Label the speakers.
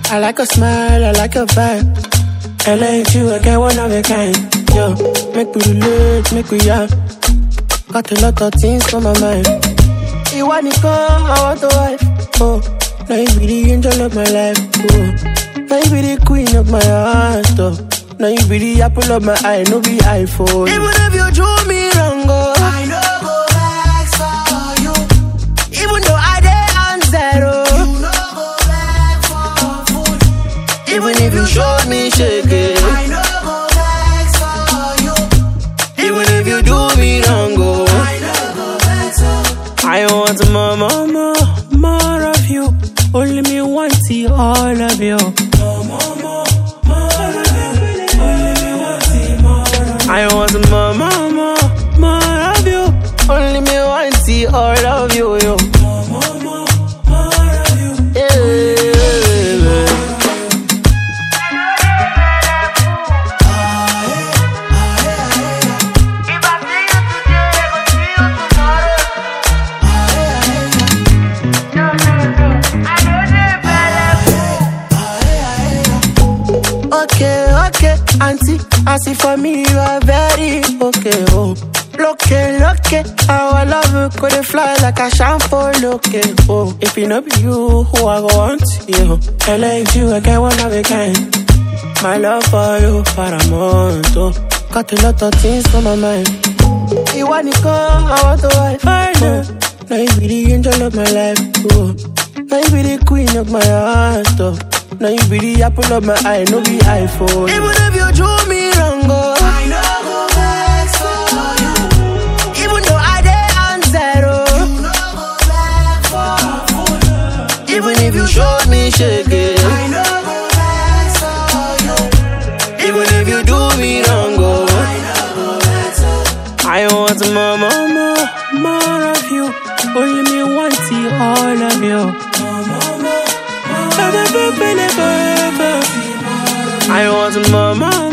Speaker 1: I like a smile, I like a vibe. I like you, I get one of a kind. Yo, make we relate, make we young. Got a lot of things on my mind. You want to come, I want to wife. Oh, now you be the angel of my life. Oh, now you be the queen of my heart. Oh, now you be the apple of my eye, no be iPhone. Even if you do me wrong, oh, I know go back for you. Even though I dey on zero, you know go back for food. Even if you show me shake it, I know go back for you. Even if you do me wrong, oh, I know go back for. I want more of you. Only me want see all of you. I want more of you. Only me want see all of you, yo. Okay, auntie, I see for me you are very okay, oh. Look, our love could fly like a shampoo, okay, oh. If it not be you, who I go want, you. I like you, I get one of a kind. My love for you, paramount, oh. Got a lot of things on my mind. You want to come, I want to wife, oh. Now you be the angel of my life, oh. Now you be the queen of my heart, oh. Now you be the apple of my eye, no be iPhone. Even if you do me wrong, oh, I know go back for you. Even though I dey on zero, you know go back for food. Even if you show me shake it, I know go back for you. Even if you do me wrong, oh, I know go back for. I want more of you. Only me want see all of you. I want more.